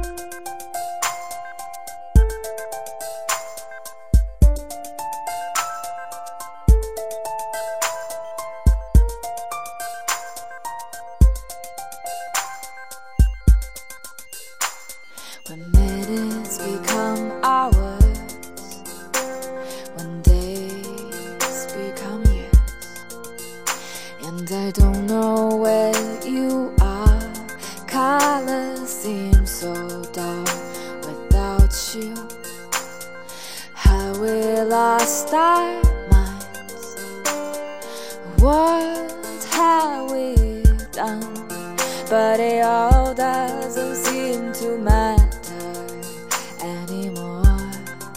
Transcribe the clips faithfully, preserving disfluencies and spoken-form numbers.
When minutes become hours, when days become years, and I don't know where you are. Colors seem so dark without you. How will I start minds? What have we done? But it all doesn't seem to matter anymore.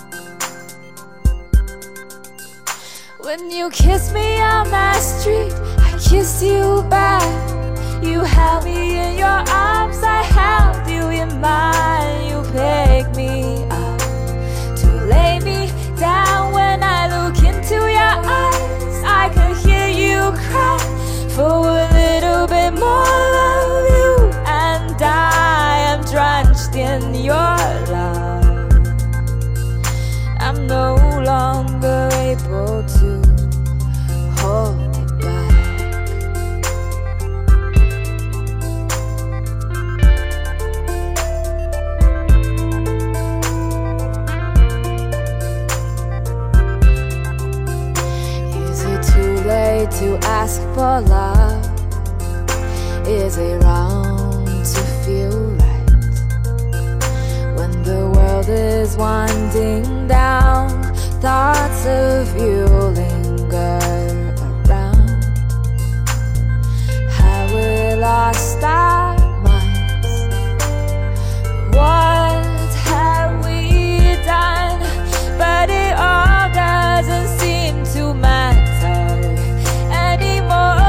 When you kiss me on the street, I kiss you back. You held me in your arms, I held you in mine. You picked me up to lay me down. When I look into your eyes, I can hear you cry for a little bit more of you, and I am drenched in your love. I'm no longer able to hold it back. Is it too late to ask for love? Is it wrong to feel right when the world is winding down? Thoughts of you linger around. How will I start minds? What have we done? But it all doesn't seem to matter anymore.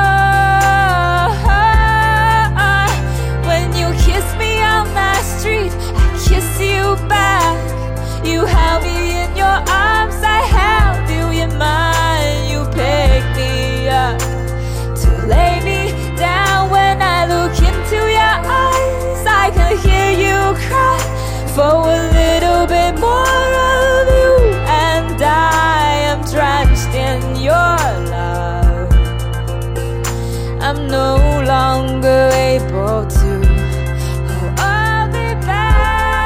You held me in your arms, I held you in mine. You picked me up to lay me down. When I look into your eyes, I can hear you cry for a little bit more of you, and I am drenched in your love. I'm no longer able to hold it back.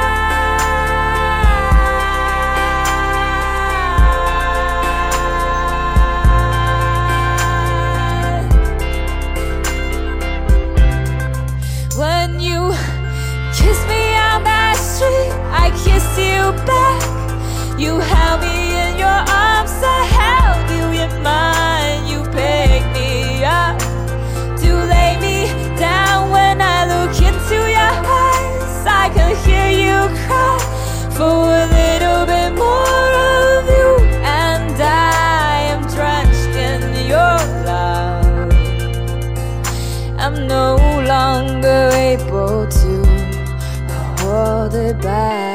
When you kiss me on the street, I kiss you back. You held me in your arms, I held you in mine. You picked me up to lay me down. When I look into your eyes, I can hear you cry for a little bit more of you, and I am drenched in your love. I'm no longer able to hold it back.